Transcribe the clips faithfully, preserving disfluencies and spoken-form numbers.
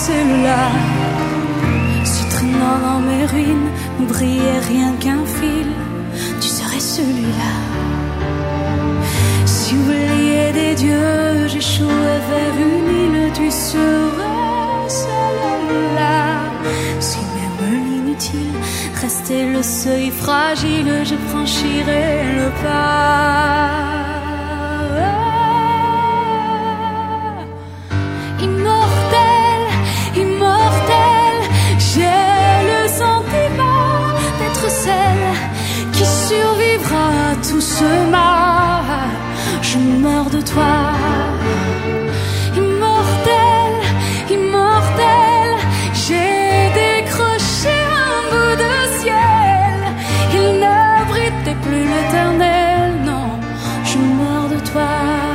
celui-là. Si traînant dans mes ruines ne brillait rien qu'un fil, tu serais celui-là. Si oublié des dieux, j'échouais vers une île, tu serais celle-là. Si même l'inutile restait le seuil fragile, je franchirais le pas. Immortel, immortel, j'ai le sentiment d'être celle qui survivra à tout ce mal. Je meurs de toi. Immortel, immortel, j'ai décroché un bout de ciel. Il n'abritait plus l'éternel, non, je meurs de toi.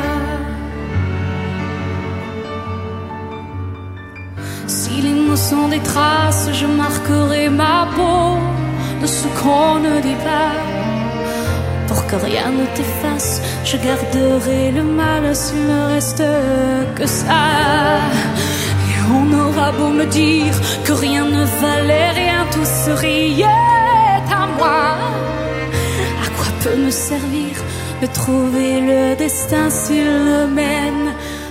Si les mots sont des traces, je marquerai ma peau de ce qu'on ne dit pas. Pour que rien ne t'efface, je garderai le mal s'il ne reste que ça. Et on aura beau me dire que rien ne valait rien, tout se riait à moi. À quoi peut me servir de trouver le destin s'il ne mène